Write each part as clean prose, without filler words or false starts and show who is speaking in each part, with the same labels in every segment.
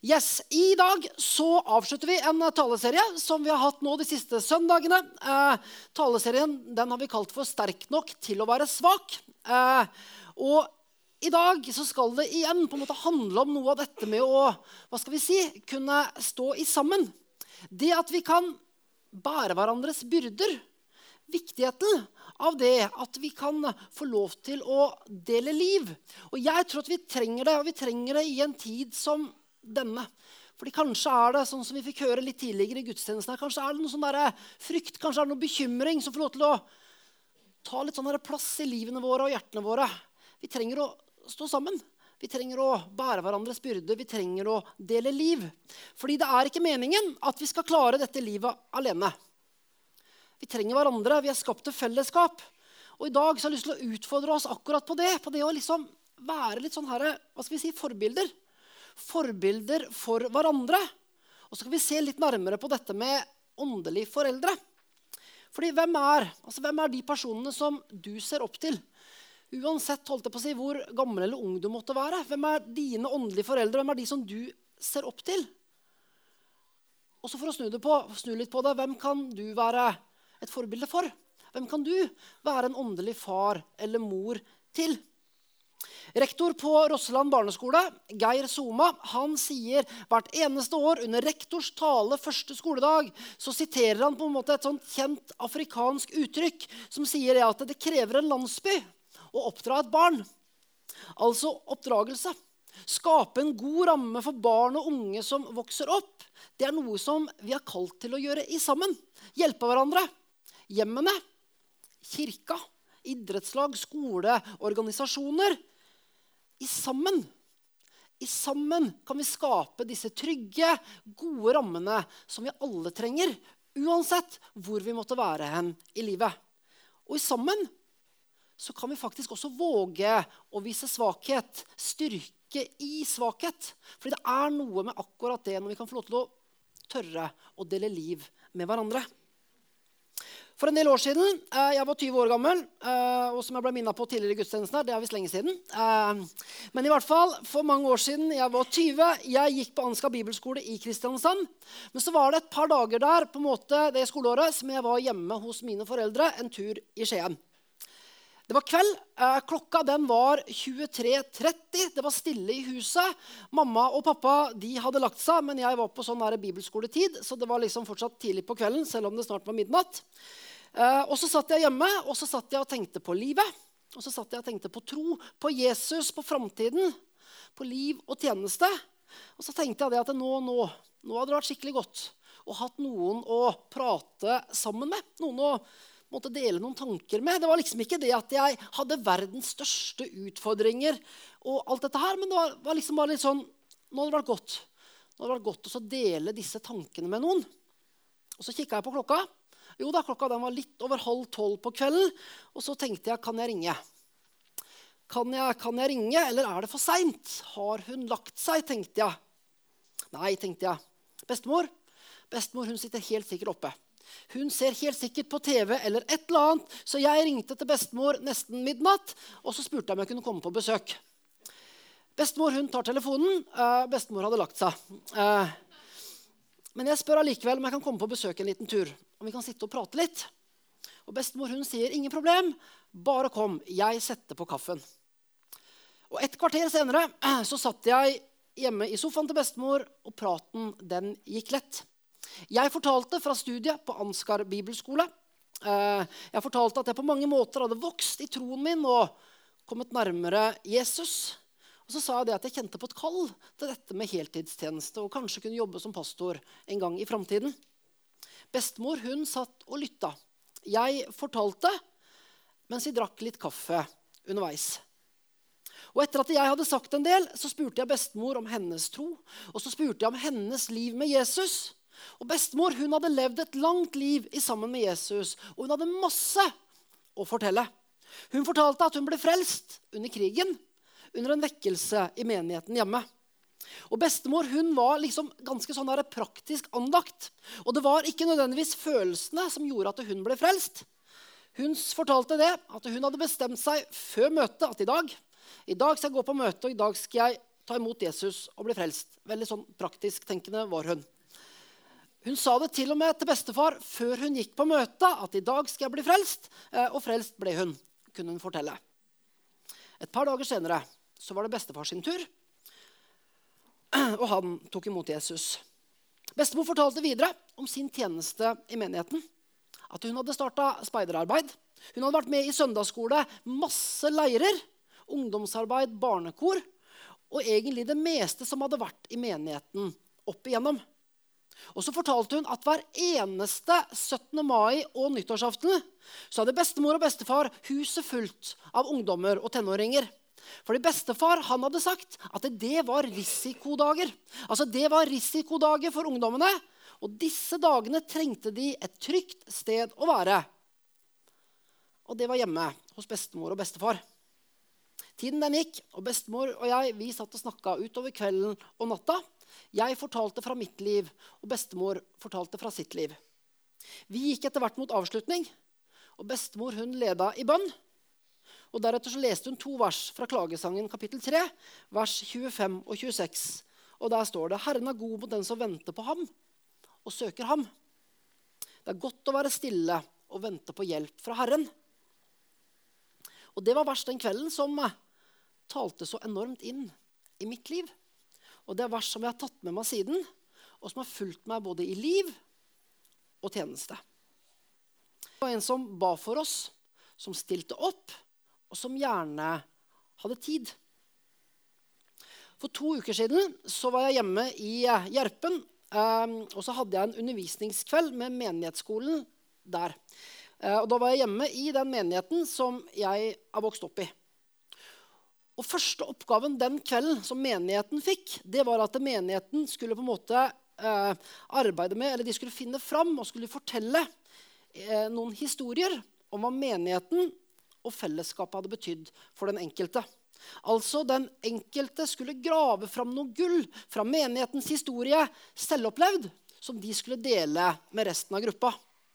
Speaker 1: Yes, I dag så avslutter vi en taleserie som vi har hatt nå de siste søndagene. Taleserien den har vi kalt for «Sterk nok til å være svak». Og i dag så skal det igjen på en måte handle om noe av dette med å, kunne stå i sammen. Det at vi kan bære hverandres byrder. Viktigheten av det at vi kan få lov til å dele liv. Og jeg tror at vi trenger det, og vi trenger det i en tid som denne. Fordi kanskje det, sånn som vi fikk høre litt tidligere i gudstjenesten, kanskje det noe sånn der frykt, kanskje det noe bekymring som får lov til å ta litt sånn der plass i livene våre og hjertene våre. Vi trenger å stå sammen. Vi trenger å bære hverandres byrde. Vi trenger å dele liv. Fordi det ikke meningen at vi skal klare dette livet alene. Vi trenger hverandre. Vi skapt til fellesskap. Og i dag så har jeg lyst til å utfordre oss akkurat på det å liksom være litt sånn her, forbilder. Forbilder for hverandre. Og så skal vi se litt nærmere på dette med åndelige foreldre. Fordi hvem er de personene som du ser opp til? Uansett holdt jeg på å si hvor gammel eller ung du måtte være. Hvem er dine åndelige foreldre? Hvem er de som du ser opp til? Og så for å snu litt på det, hvem kan du være et forbilde for? Hvem kan du være en åndelig far eller mor til? Rektor på Rosseland barneskole, Geir Soma, han sier hvert eneste år under rektors tale første skoledag, så siterer han på en måte et sånt kjent afrikansk uttrykk som sier at det krever en landsby å oppdra et barn. Altså oppdragelse. Skape en god ramme for barn og unge som vokser opp. Det noe som vi har kalt til å gjøre i sammen. Hjelpe hverandre. Hjemmene, kirka, idrettslag, skole, organisasjoner. I sammen kan vi skape disse trygge, gode rammene som vi alle trenger, uansett hvor vi måtte være hen i livet. Og i sammen så kan vi faktisk også våge å vise svakhet, styrke i svakhet. Fordi det noe med akkurat det når vi kan få lov til å tørre å dele liv med hverandre. For en del år siden, jeg var 20 år gammel, og som jeg ble minnet på tidligere i gudstjenesten, det visst lenge siden. Men i hvert fall, for mange år siden, jeg var 20, jeg gikk på Ansgar Bibelskole i Kristiansand. Men så var det et par dager der, på en måte det skoleåret, som jeg var hjemme hos mine foreldre, en tur i Skien. Det var kveld, klokka den var 23:30, det var stille i huset. Mamma og pappa de hadde lagt seg, men jeg var på sånn der bibelskoletid, så det var liksom fortsatt tidlig på kvelden, selv om det snart var midnatt. Og så satt jeg hjemme, og så satt jeg og tenkte på livet. Og så satt jeg og tenkte på tro, på Jesus, på fremtiden, på liv og tjeneste. Og så tenkte jeg det at nå hadde det vært skikkelig godt å ha hatt noen å prate sammen med, noen å måtte dele noen tanker med. Det var liksom ikke det at jeg hadde verdens største utfordringer og alt dette her, men det var liksom bare litt sånn, nå hadde det vært godt. Nå hadde det vært godt å dele disse tankene med noen. Og så kikket jeg på klokka. Jo da, klokka den var litt over 11:30 på kvelden, og så tenkte jeg, kan jeg ringe? Kan jeg ringe, eller det for sent? Har hun lagt seg, tenkte jeg. Nei, tenkte jeg. Bestemor, hun sitter helt sikkert oppe. Hun ser helt sikkert på TV eller et eller annet, så jeg ringte til bestemor nesten midnatt, og så spurte jeg om jeg kunne komme på besøk. Bestemor, hun tar telefonen. Bestemor hadde lagt seg. Men jeg spør allikevel om jeg kan komme på besøk en liten tur, om vi kan sitte og prate litt. Og bestemor, hun sier, ingen problem, bare kom, jeg setter på kaffen. Og et kvarter senere så satt jeg hjemme i sofaen til bestemor, og praten den gikk lett. Jeg fortalte fra studiet på Ansgar Bibelskole. Jeg fortalte at jeg på mange måter hadde vokst i troen min og kommet nærmere Jesus. Og så sa jeg det at jeg kjente på et kall til dette med heltidstjeneste og kanskje kunne jobbe som pastor en gang i fremtiden. Bestemor, hun satt og lytta. Jeg fortalte mens vi drakk litt kaffe underveis. Og etter at jeg hadde sagt en del, så spurte jeg bestemor om hennes tro, og så spurte jeg om hennes liv med Jesus. Og bestemor, hun hadde levd et langt liv i sammen med Jesus, og hun hadde masse å fortelle. Hun fortalte at hun ble frelst under krigen, under en vekkelse i menigheten hjemme. Og bestemor, hun var liksom ganske sånn der praktisk anlagt. Og det var ikke nødvendigvis følelsene som gjorde at hun ble frelst. Hun fortalte at hun hadde bestemt seg før møtet at i dag skal jeg gå på møte, og i dag skal jeg ta imot Jesus og bli frelst. Veldig sånn praktisk tenkende var hun. Hun sa det til og med til bestefar før hun gikk på møtet, at i dag skal jeg bli frelst, og frelst ble hun, kunne hun fortelle. Et par dager senere så var det bestefar sin tur, og han tok imot Jesus. Bestemor fortalte videre om sin tjeneste i menigheten, at hun hadde startet speiderarbeid. Hun hadde vært med i søndagsskole, masse leirer, ungdomsarbeid, barnekor, og egentlig det meste som hadde vært i menigheten opp igjennom. Og så fortalte hun at hver eneste 17. mai og nyttårsaften så hadde bestemor og bestefar huset fullt av ungdommer og tenåringer. Fordi bestefar han hadde sagt at det var risikodager. Altså det var risikodager for ungdommene, og disse dagene trengte de et trygt sted å være. Og det var hjemme hos bestemor og bestefar. Tiden den gikk, og bestemor og jeg vi satt og snakket utover kvelden og natta. Jeg fortalte fra mitt liv, og bestemor fortalte fra sitt liv. Vi gikk etter hvert mot avslutning, og bestemor hun ledet i bønn. Og deretter så leste hun 2 vers fra Klagesangen kapittel 3, vers 25 og 26. Og der står det: Herren er god mot den som venter på ham og søker ham. Det er godt å være stille og vente på hjelp fra Herren. Og det var vers den kvelden som talte så enormt inn i mitt liv. Og det er vers som jeg har tatt med meg siden, og som har fulgt meg både i liv og tjeneste. Det var en som ba for oss, som stilte opp, og som gjerne hadde tid. For 2 uker siden så var jeg hjemme i Gjerpen, og så hadde jeg en undervisningskveld med menighetsskolen der. Og da var jeg hjemme i den menigheten som jeg har vokst opp i. Og første oppgaven den kvelden som menigheten fikk, det var at menigheten skulle på en måte arbeide med, eller de skulle finne fram og skulle fortelle noen historier om hva menigheten og fellesskapet hadde betydd for den enkelte. Altså den enkelte skulle grave fram noe gull fra menighetens historie, selvopplevd, som de skulle dele med resten av gruppa.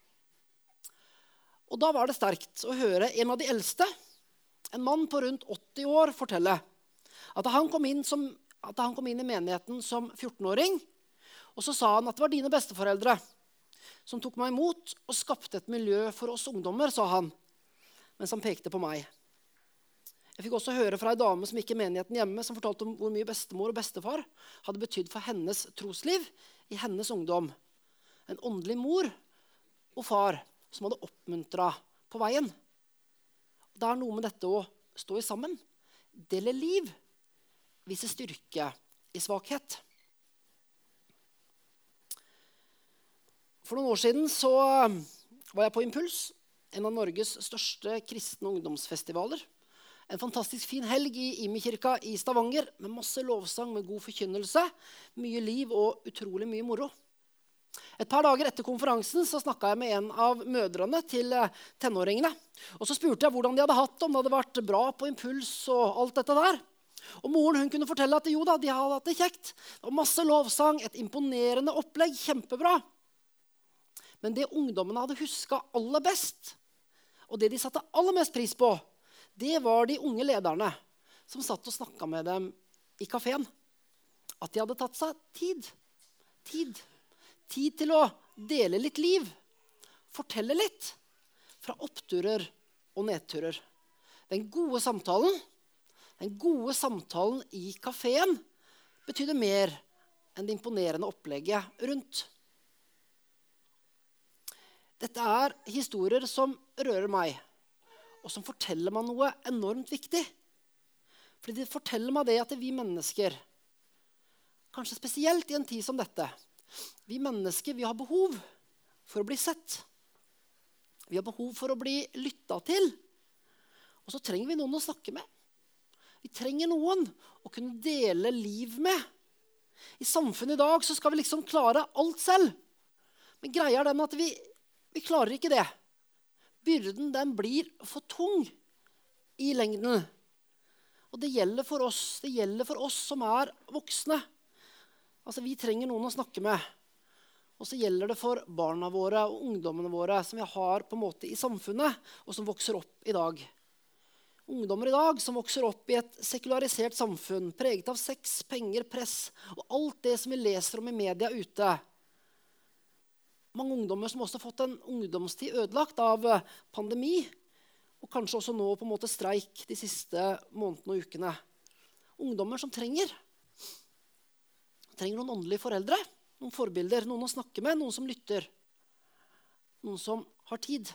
Speaker 1: Og da var det sterkt å høre en av de eldste, en mann på rundt 80 år, fortelle at han kom inn i menigheten som 14-åring, og så sa han at det var dine besteforeldre som tok meg imot og skapte et miljø for oss ungdommer, sa han, mens han pekte på meg. Jeg fikk også høre fra en dame som gikk i menigheten hjemme, som fortalte om hvor mye bestemor og bestefar hadde betydd for hennes trosliv i hennes ungdom. En åndelig mor og far som hadde oppmuntret på veien. Det er noe med dette å stå i sammen, dele liv, vise styrke i svakhet. For noen år siden så var jeg på Impuls, en av Norges største kristne ungdomsfestivaler. En fantastisk fin helg i Imi-kirka i Stavanger, med masse lovsang, med god forkynnelse, mye liv og utrolig mye moro. Et par dager etter konferansen så snakket jeg med en av mødrene til tenåringene. Og så spurte jeg hvordan de hadde hatt det, om det hadde vært bra på Impuls og alt dette der. Og moren hun kunne fortelle at jo da, de hadde hatt det kjekt. Det var masse lovsang, et imponerende opplegg, kjempebra. Men det ungdommene hadde husket aller best, og det de satte aller mest pris på, det var de unge lederne som satt og snakket med dem i kaféen. At de hadde tatt seg tid til å dele litt liv, fortelle litt fra oppturer og nedturer. Den gode samtalen i kaféen betydde mer enn det imponerende opplegget rundt. Dette er historier som rører meg, og som forteller meg noe enormt viktig. Fordi det forteller meg det at vi mennesker, kanskje spesielt i en tid som dette, vi mennesker, vi har behov for å bli sett. Vi har behov for å bli lyttet til. Og så trenger vi noen å snakke med. Vi trenger noen å kunne dele liv med. I samfunnet i dag så skal vi liksom klare alt selv. Men greia er den at vi klarer ikke det. Byrden den blir for tung i lengden. Og det gjelder for oss som er voksne. Altså vi trenger noen å snakke med. Og så gjelder det for barna våre og ungdommene våre som vi har på en måte i samfunnet, og som vokser opp i dag. Ungdommer i dag som vokser opp i et sekularisert samfunn, preget av sex, penger, press og alt det som vi leser om i media ute. Mange ungdommer som også har fått en ungdomstid ødelagt av pandemi, og kanskje også nå på en måte streik de siste månedene og ukene. Ungdommer som trenger noen åndelige foreldre, noen forbilder, noen å snakke med, noen som lytter, noen som har tid.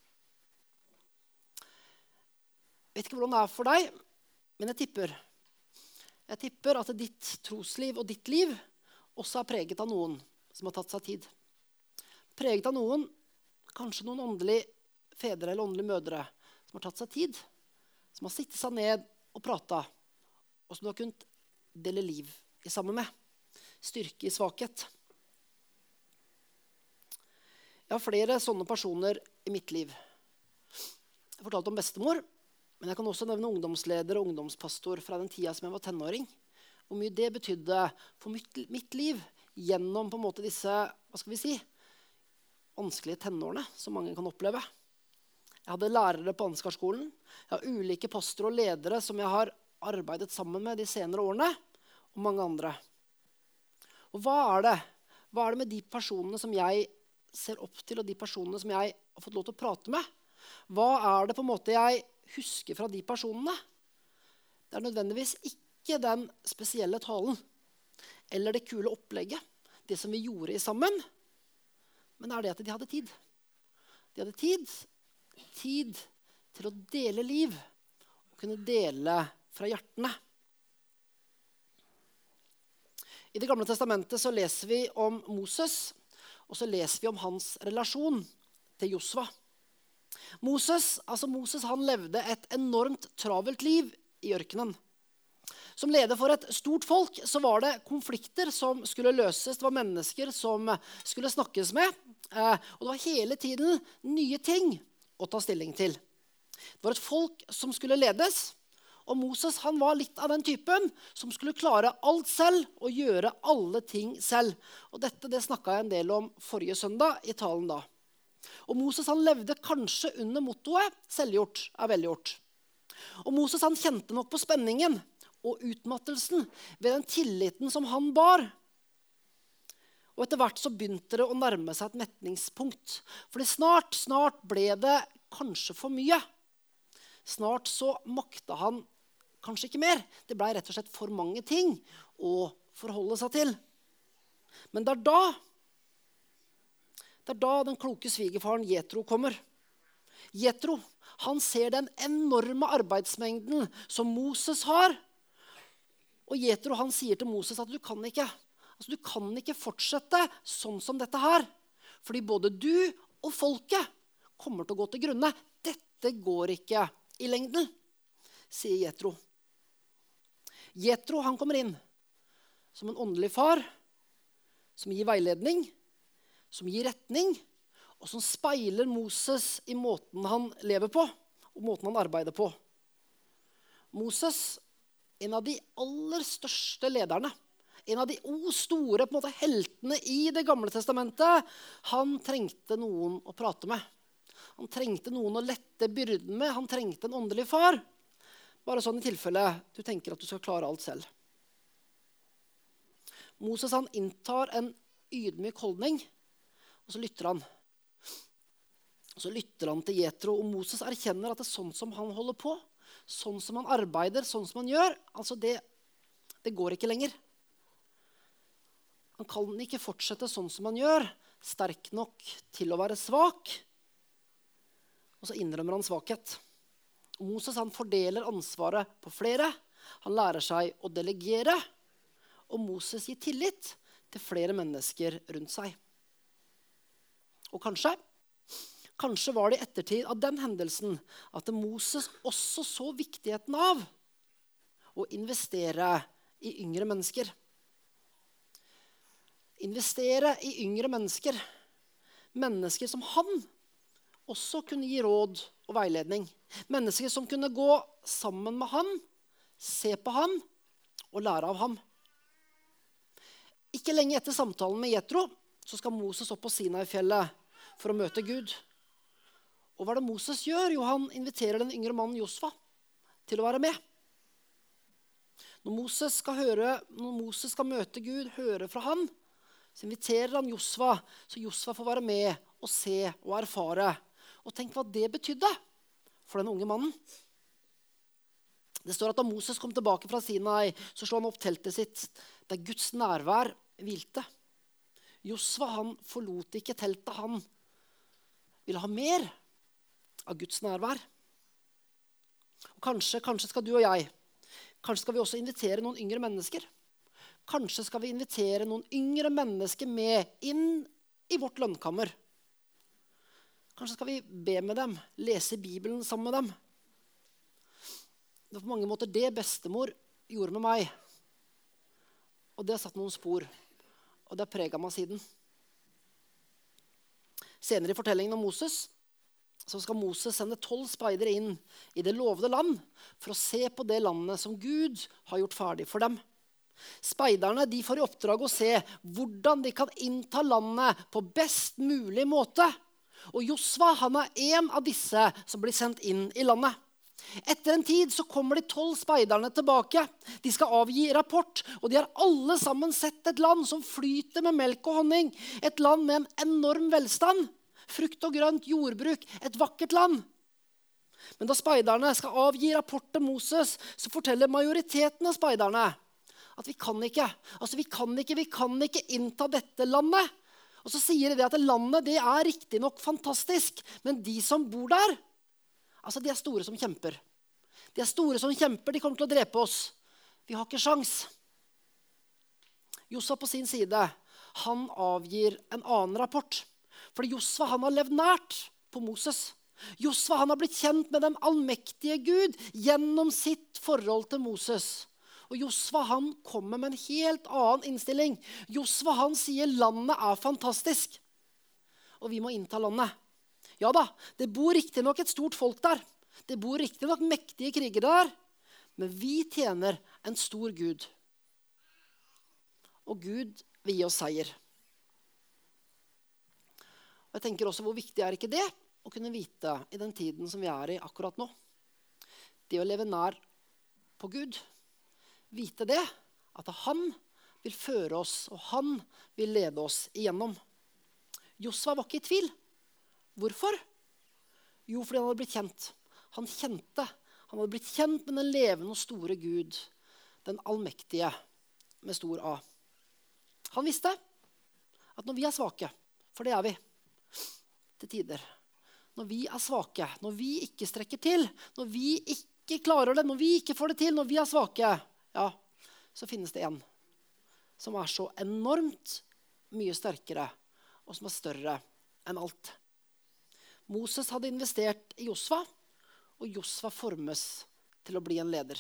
Speaker 1: Jeg vet ikke hvordan det er for deg, men jeg tipper at ditt trosliv og ditt liv også er preget av noen som har tatt seg tid. Preget av noen, kanskje noen åndelige fedre eller åndelige mødre, som har tatt seg tid, som har sittet seg ned og pratet, og som du har kunnet dele liv i sammen med. Styrke i svakhet. Jeg har flere sånne personer i mitt liv. Jeg fortalte om bestemor, men jeg kan også nevne ungdomsleder og ungdomspastor fra den tida som jeg var tenåring. Hvor mye det betydde for mitt liv gjennom på en måte disse, hva skal vi si, vanskelige tenårene som mange kan oppleve. Jeg hadde lærere på Ansgarskolen. Jeg har ulike pastorer og ledere som jeg har arbeidet sammen med de senere årene, og mange andre. Og hva er det med de personene som jeg ser opp til, og de personene som jeg har fått lov til å prate med? Hva er det på en måte jeg husker fra de personene? Det er nødvendigvis ikke den spesielle talen, eller det kule opplegget, det som vi gjorde sammen, men det er det at de hadde tid. De hadde tid til å dele liv, og kunne dele fra hjertene. I Det gamle testamentet så leser vi om Moses, og så leser vi om hans relasjon til Josva. Moses han levde et enormt travelt liv i ørkenen. Som leder for et stort folk så var det konflikter som skulle løses. Det var mennesker som skulle snakkes med. Og det var hele tiden nye ting å ta stilling til. Det var et folk som skulle ledes. Og Moses han var litt av den typen som skulle klare alt selv og gjøre alle ting selv. Og dette snakket jeg en del om forrige søndag i talen da. Og Moses han levde kanskje under mottoet «selvgjort er velgjort». Og Moses han kjente nok på spenningen og utmattelsen ved den tilliten som han bar. Og etter hvert så begynte det å nærme seg et metningspunkt. Fordi snart ble det kanskje for mye. Snart så makta han kanskje ikke mer. Det ble rett og slett for mange ting å forholde seg til. Men det er da den kloke svigerfaren Jethro kommer. Jethro, han ser den enorme arbeidsmengden som Moses har. Og Jethro han sier til Moses at du kan ikke fortsette sånn som dette her. Fordi både du og folket kommer til å gå til grunne. Dette går ikke i lengden, sier Jethro. Jethro han kommer inn som en åndelig far, som gir veiledning, som gir retning, og som speiler Moses i måten han lever på, og måten han arbeider på. Moses, en av de aller største lederne, en av de store på en måte, heltene i Det gamle testamentet, han trengte noen å prate med. Han trengte noen å lette byrden med. Han trengte en åndelig far. Bare sånn i tilfelle du tenker at du skal klare alt selv. Moses han inntar en ydmyk holdning, og så lytter han. Og så lytter han til Jethro, og Moses erkjenner at det er sånn som han holder på, sånn som han arbeider, sånn som han gjør, altså det går ikke lenger. Han kan ikke fortsette sånn som han gjør, sterk nok til å være svak, og så innrømmer han svakhet. Og Moses han fordeler ansvaret på flere, han lærer seg å delegere, og Moses gir tillit til flere mennesker rundt seg. Og kanskje var det i ettertid av den hendelsen at Moses også så viktigheten av å investere i yngre mennesker. Investere i yngre mennesker. Mennesker som han også kunne gi råd og veiledning. Mennesker som kunne gå sammen med han, se på han og lære av ham. Ikke lenge etter samtalen med Jethro så skal Moses opp på Sinai-fjellet for å møte Gud. Og hva er det Moses gjør? Jo, han inviterer den yngre mannen Josva. til å være med. Når Moses skal møte Gud, høre fra han, så inviterer han Josva, så Josva får være med og se og erfare. Og tenk hva det betydde for den unge mannen. Det står at da Moses kom tilbake fra Sinai, så slo han opp teltet sitt, der Guds nærvær hvilte. Josva, han forlot ikke teltet, han ville ha mer av Guds nærvær. Og kanskje skal du og jeg, kanskje skal vi også invitere noen yngre mennesker. Kanskje skal vi invitere noen yngre mennesker med inn i vårt lønnkammer. Kanskje skal vi be med dem, lese Bibelen sammen med dem. Det var på mange måter det bestemor gjorde med meg. Og det har satt noen spor, og det har preget meg siden. Senere i fortellingen om Moses, så skal Moses sende 12 speidere inn i det lovede land for å se på det landet som Gud har gjort ferdig for dem. Speiderne de får i oppdrag å se hvordan de kan innta landet på best mulig måte. Og Josva, han er en av disse som blir sendt inn i landet. Etter en tid så kommer de 12 speiderne tilbake. De skal avgi rapport, og de har alle sammen sett et land som flyter med melk og honning. Et land med en enorm velstand. Frukt og grønt, jordbruk, et vakkert land. Men da speiderne skal avgi rapport til Moses, så forteller majoriteten av speiderne at vi kan ikke innta dette landet. Og så sier de at landet det er riktig nok fantastisk, men de som bor der, altså de er store som kjemper. De er store som kjemper, de kommer til å drepe oss. Vi har ikke sjans. Josva på sin side, han avgir en annen rapport. Fordi Josva, han har levd nært på Moses. Josva, han har blitt kjent med den allmektige Gud gjennom sitt forhold til Moses. Og Josva, han kommer med en helt annen innstilling. Josva, han sier landet er fantastisk. Og vi må innta landet. Ja da, det bor riktig nok et stort folk der. Det bor riktig nok mektige krigere der. Men vi tjener en stor Gud. Og Gud vil gi oss seier. Og jeg tenker også, hvor viktig er ikke det å kunne vite i den tiden som vi er i akkurat nå? Det å leve nær på Gud. Vite det, at han vil føre oss, og han vil lede oss igjennom. Josva var ikke i tvil. Hvorfor? Jo, fordi han hadde blitt kjent. Han hadde blitt kjent med den levende og store Gud, den allmektige med stor A. Han visste at når vi er svake, for det er vi til tider, når vi er svake, når vi ikke strekker til, når vi ikke klarer det, når vi ikke får det til, når vi er svake, ja, så finnes det en som er så enormt mye sterkere og som er større enn alt. Moses hadde investert i Josva, og Josva formes til å bli en leder.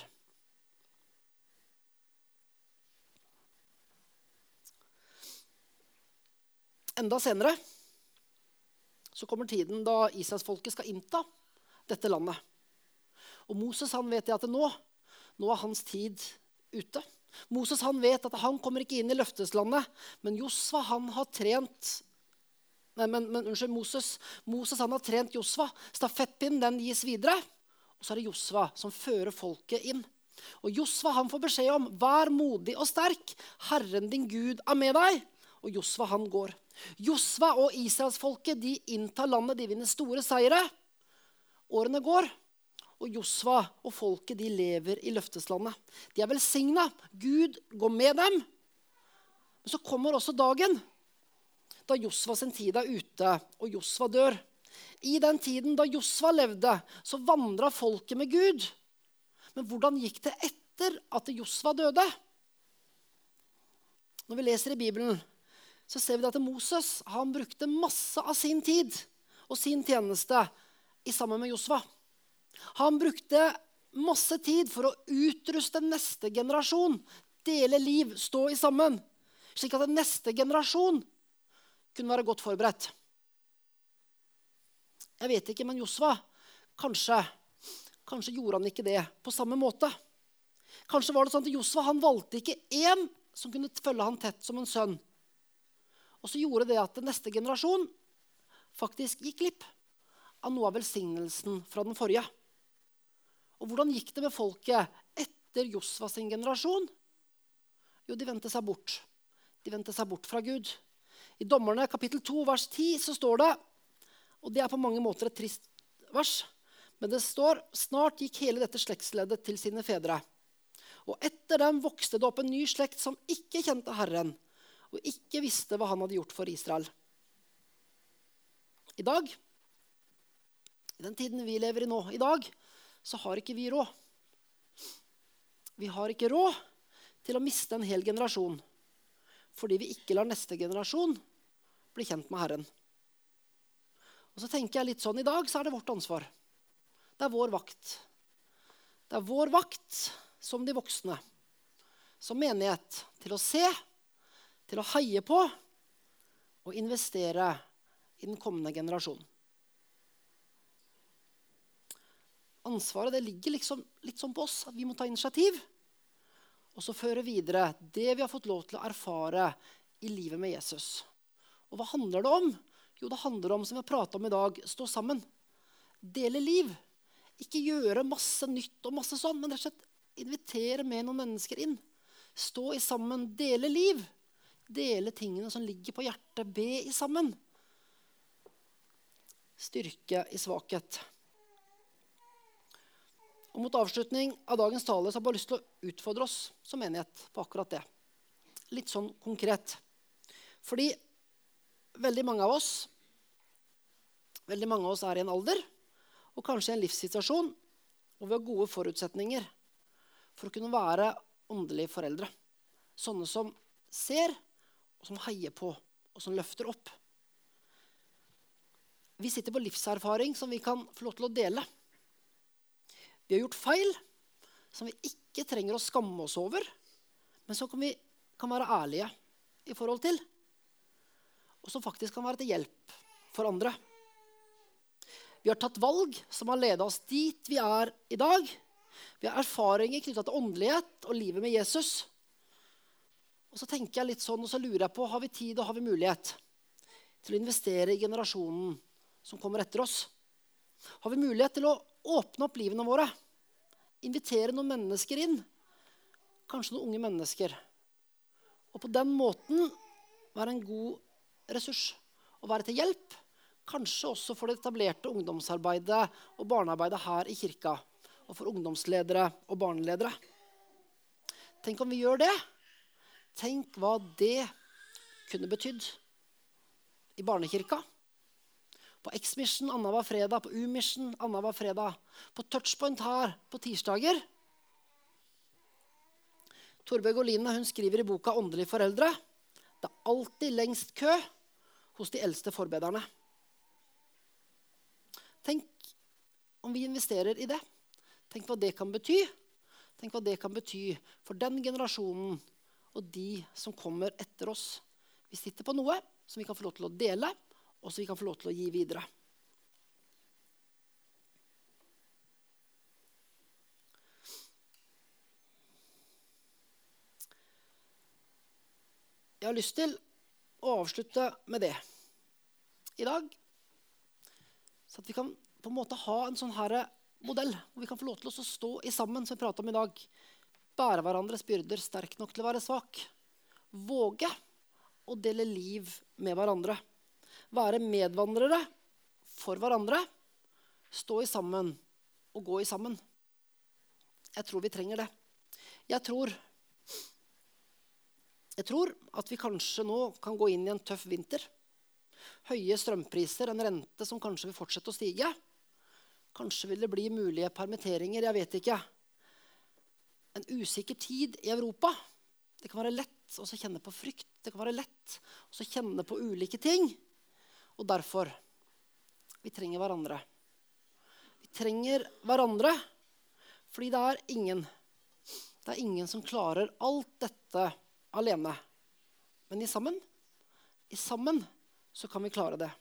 Speaker 1: Enda senere så kommer tiden da Israelsfolket skal innta dette landet. Og Moses, han vet at nå er hans tid ute. Moses, han vet at han kommer ikke inn i løfteslandet, men Josva, han har trent Moses, han har trent Josva. Stafettpinnen, den gis videre, og så er det Josva som fører folket inn. Og Josva, han får beskjed om, vær modig og sterk, Herren din Gud er med deg. Og Josva, han går. Josva og Israelsfolket, de inntar landet, de vinner store seire. Årene går, og Josva og folket, de lever i løfteslandet. De er velsignet. Gud går med dem. Men så kommer også dagen da Josva sin tid er ute, og Josva dør. I den tiden da Josva levde, så vandret folket med Gud. Men hvordan gikk det etter at Josva døde? Når vi leser i Bibelen, så ser vi at Moses, han brukte masse av sin tid og sin tjeneste sammen med Josva. Han brukte masse tid for å utruste neste generasjon, dele liv, stå i sammen, slik at neste generasjon kunne være godt forberedt. Jeg vet ikke, men Josva, kanskje gjorde han ikke det på samme måte. Kanskje var det sånn at Josva, han valgte ikke en som kunne følge han tett som en sønn. Og så gjorde det at neste generasjon faktisk gikk glipp av noe av velsignelsen fra den forrige. Og hvordan gikk det med folket etter Josva sin generasjon? Jo, de vendte seg bort. De vendte seg bort fra Gud. I Dommerne kapittel 2, vers 10 så står det, og det på mange måter et trist vers, men det står, snart gikk hele dette slektsleddet til sine fedre. Og etter dem vokste det opp en ny slekt som ikke kjente Herren, og ikke visste hva han hadde gjort for Israel. I dag, i den tiden vi lever i nå, i dag, så har ikke vi råd. Vi har ikke råd til å miste en hel generasjon, fordi vi ikke lar neste generasjon bli kjent med Herren. Og så tenker jeg litt sånn, i dag så er det vårt ansvar. Det er vår vakt. Det er vår vakt som de voksne, som menighet, til å se, til å heie på og investere i den kommende generasjon. Ansvaret det ligger liksom litt sånn på oss, at vi må ta initiativ, og så føre videre det vi har fått lov til å erfare i livet med Jesus. Og hva handler det om? Jo, det handler om, som vi har pratet om i dag, stå sammen. Dele liv. Ikke gjøre masse nytt og masse sånn, men rett og slett invitere med noen mennesker inn. Stå i sammen, dele liv. Dele tingene som ligger på hjertet, be i sammen. Styrke i svakhet. Og mot avslutning av dagens tale så har jeg bare lyst til å utfordre oss som menighet på akkurat det. Litt sånn konkret. Fordi veldig mange av oss er i en alder, og kanskje i en livssituasjon, hvor vi har gode forutsetninger for å kunne være åndelige foreldre. Sånne som ser, og som heier på, og som løfter opp. Vi sitter på livserfaring som vi kan få lov til å dele. Vi har gjort feil som vi ikke trenger å skamme oss over, men som vi kan være ærlige i forhold til, og som faktisk kan være til hjelp for andre. Vi har tatt valg som har ledet oss dit vi er i dag. Vi har erfaringer knyttet til åndelighet og livet med Jesus. Og så tenker jeg litt sånn, og så lurer jeg på, har vi tid og har vi mulighet til å investere i generasjonen som kommer etter oss? Har vi mulighet til å åpne opp livene våre, invitere noen mennesker inn, kanskje noen unge mennesker, og på den måten være en god ressurs og være til hjelp, kanskje også for det etablerte ungdomsarbeidet og barnearbeidet her i kirka, og for ungdomsledere og barneledere. Tenk om vi gjør det. Tenk hva det kunne betydd i barnekirka. På X-Mission annenhver fredag, på U-Mission annenhver fredag, på Touchpoint her på tirsdager. Torbjørg Oline, hun skriver i boka Åndelige foreldre, det er alltid lengst kø hos de eldste forbederne. Tenk om vi investerer i det. Tenk hva det kan bety. Tenk hva det kan bety for den generasjonen og de som kommer etter oss. Vi sitter på noe som vi kan få lov til å dele, og som vi kan få lov til å gi videre. Jeg har lyst til å avslutte med det i dag, så at vi kan på en måte ha en sånn her modell, hvor vi kan få lov til å stå i sammen, som vi prater om i dag, bære hverandres byrder, sterk nok til å være svak, våge å dele liv med hverandre, være medvandrere for hverandre, stå i sammen og gå i sammen. Jeg tror vi trenger det. Jeg tror at vi kanskje nå kan gå inn i en tøff vinter. Høye strømpriser, en rente som kanskje vil fortsette å stige. Kanskje vil det bli mulige permitteringer, jeg vet ikke. En usikker tid i Europa. Det kan være lett å kjenne på frykt. Det kan være lett å kjenne på ulike ting. Og derfor, vi trenger hverandre. Vi trenger hverandre, fordi det er ingen som klarer alt dette alene. Men i sammen så kan vi klare det.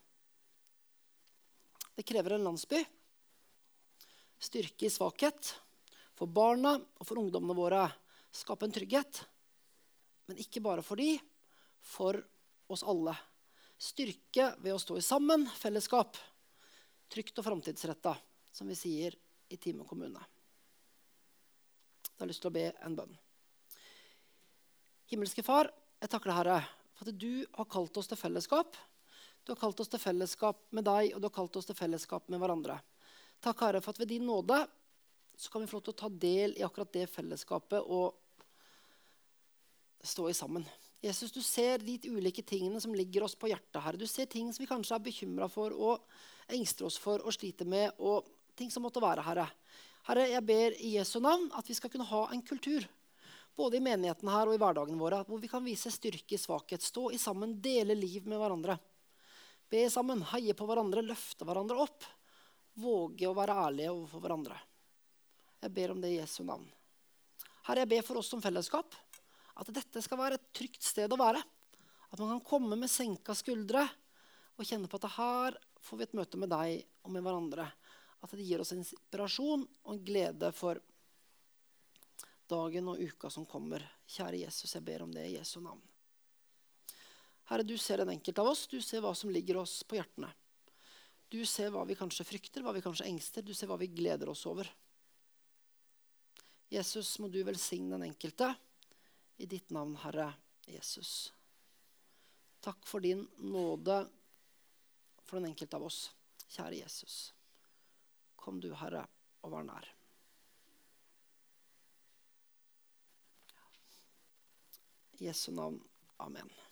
Speaker 1: Det krever en landsby, styrke i svakhet, for barna og for ungdommene våre, skape en trygghet. Men ikke bare for de, for oss alle. Styrke ved å stå i sammen, fellesskap, trygt og fremtidsrettet, som vi sier i Time kommune. Da har jeg lyst til å be en bønn. Himmelske Far, jeg takker deg, Herre, for at du har kalt oss til fellesskap. Du har kalt oss til fellesskap med deg, og du har kalt oss til fellesskap med hverandre. Takk, Herre, for at ved din nåde så kan vi få lov til å ta del i akkurat det fellesskapet og stå i sammen. Jesus, du ser de ulike tingene som ligger oss på hjertet, Herre. Du ser ting som vi kanskje er bekymret for og engster oss for og sliter med, og ting som måtte være, Herre. Herre, jeg ber i Jesu navn at vi skal kunne ha en kultur, både i menigheten her og i hverdagen våre, hvor vi kan vise styrke i svakhet, stå i sammen, dele liv med hverandre. Be sammen, heie på hverandre, løfte hverandre opp, våge å være ærlige overfor hverandre. Jeg ber om det i Jesu navn. Herre, jeg ber for oss som fellesskap, at dette skal være et trygt sted å være. At man kan komme med senka skuldre og kjenne på at her får vi et møte med deg og med hverandre. At det gir oss en inspirasjon og en glede for dagen og uka som kommer. Kjære Jesus, jeg ber om det i Jesu navn. Herre, du ser en enkelt av oss. Du ser hva som ligger oss på hjertene. Du ser hva vi kanskje frykter, hva vi kanskje engster. Du ser hva vi gleder oss over. Jesus, må du velsigne den enkelte. I ditt navn, Herre Jesus. Takk for din nåde for den enkelte av oss. Kjære Jesus. Kom du, Herre, og vær nær. I Jesu navn. Amen.